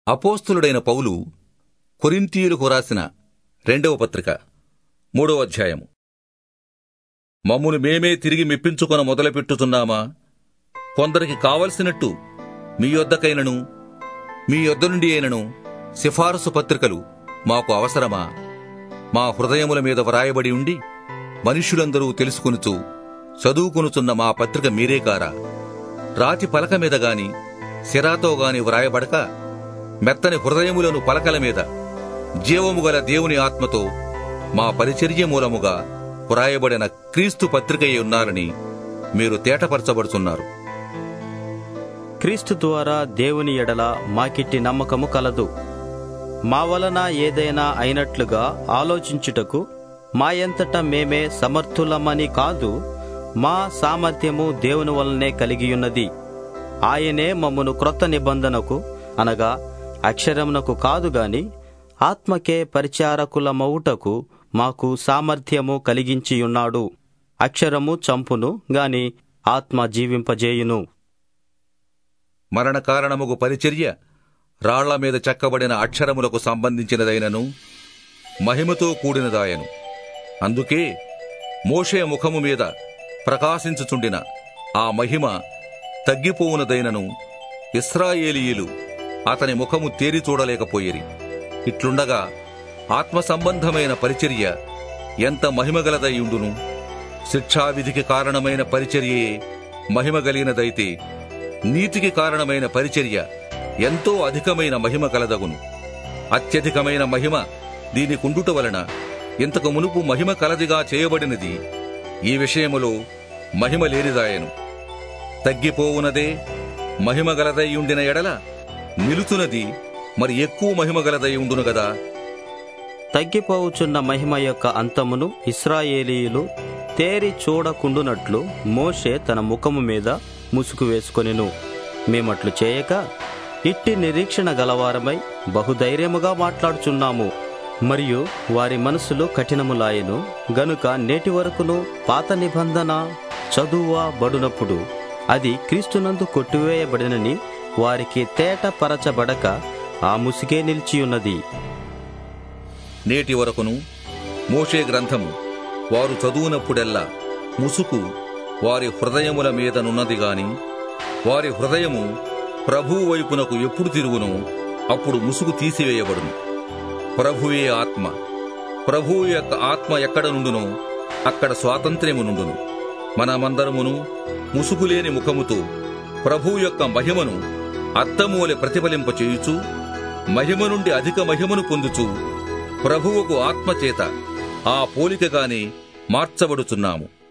అపోస్తలుడైన పౌలు కొరింథీయులకు రాసిన 2వ పత్రిక 3వ అధ్యాయము. మమ్మును మేమే తిరిగి మెప్పించుకొన మొదలుపెట్టుతున్నామా? కొందరికి కావలసినట్టు మీ యొద్దకైనను మీ యొద్ద నుండి అయినను సిఫారసు పత్రికలు మాకు అవసరమా? మా హృదయముల మీద వ్రాయబడి ఉండి మనుష్యులందరూ తెలుసుకొనుచు చదువుకొనుచున్న మా పత్రిక మీరే కారా? రాతి పలక మీద గాని సిరాతో గాని వ్రాయబడక మెత్తని హృదయములను పలకల మీద జీవము గల దేవుని ఆత్మతో మా పరిచర్య మూలముగా వ్రాయబడిన క్రీస్తు పత్రికయే ఉన్నారని మీరు తేటపరచబడుతున్నారు. క్రీస్తు ద్వారా దేవుని ఎడల మాకిట్టి నమ్మకము కలదు. మా వలన ఏదైనా అయినట్లుగా ఆలోచించుటకు మాయంతట మేమే సమర్థులమని కాదు, మా సామర్థ్యము దేవుని వలనే కలిగియున్నది. ఆయనే మమ్మను క్రొత్త నిబంధనకు అనగా అక్షరమునకు కాదు గాని ఆత్మకే పరిచారకులమవుటకు మాకు సామర్థ్యము కలిగించియున్నాడు. అక్షరము చంపును గాని ఆత్మ జీవింపజేయును. మరణ కారణముగు పరిచర్య రాళ్ల మీద చెక్కబడిన అక్షరములకు సంబంధించినదైనను మహిమతో కూడినదాయను. అందుకే మోషే ముఖము మీద ప్రకాశించుచుండిన ఆ మహిమ తగ్గిపోవునదైనను ఇశ్రాయేలీయులు అతని ముఖము తేరి చూడలేకపోయిరి. ఇట్లుండగా ఆత్మ సంబంధమైన పరిచర్య ఎంత మహిమగలదయ్యుండును? శిక్షావిధికి కారణమైన పరిచర్యే మహిమగలిగినదైతే నీతికి కారణమైన పరిచర్య ఎంతో అధికమైన మహిమ కలదగును. అత్యధికమైన మహిమ దీనికుండుట వలన ఇంతకు మునుపు మహిమ కలదిగా చేయబడినది ఈ విషయములో మహిమ లేనిదాయను. తగ్గిపోవునదే మహిమగలదయ్యుండిన ఎడల నిలుచున్నది మరి ఎక్కువ మహిమగలదై ఉండును గదా. తగ్గిపోవుచున్న మహిమ యొక్క అంతమును ఇశ్రాయేలీయులు తేరి చూడకుండునట్లు మోషే తన ముఖము మీద ముసుగు వేసుకొనెను. మేమట్లు చేయక ఇట్టి నిరీక్షణ గలవారమై బహుధైర్యముగా మాట్లాడుచున్నాము. మరియు వారి మనసులు కఠినములాయెను గనుక నేటి వరకును పాత నిబంధన చదువబడునప్పుడు అది క్రీస్తునందు కొట్టివేయబడినని వారికి తేటపరచబడక ఆ ముసుగే నిలిచియున్నది. నేటి వరకును మోషే గ్రంథము వారు చదువునప్పుడెల్లా ముసుకు వారి హృదయముల మీదనున్నది గాని వారి హృదయము ప్రభువు వైపునకు ఎప్పుడు తిరుగునో అప్పుడు ముసుగు తీసివేయబడును. ప్రభువే ఆత్మ. ప్రభువు యొక్క ఆత్మ ఎక్కడ నుండునో అక్కడ స్వాతంత్ర్యము నుండును. మనమందరమును ముసుగులేని ముఖముతో ప్రభువు యొక్క మహిమను అద్దమువలె ప్రతిఫలింపచేయుచు మహిమ నుండి అధిక మహిమను పొందుచు ప్రభువుకు ఆత్మచేత ఆ పోలికగానే మార్చబడుచున్నాము.